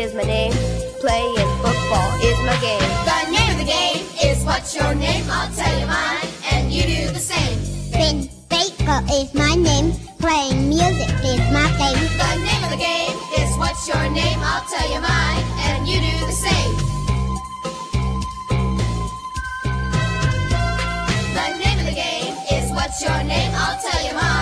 is my name. Playing football is my game. The name of the game is what's your name? I'll tell you mine, and you do the same. Ben Baker is my name. Playing music is my game. The name of the game is what's your name? I'll tell you mine, and you do the same. The name of the game is what's your name? I'll tell you mine.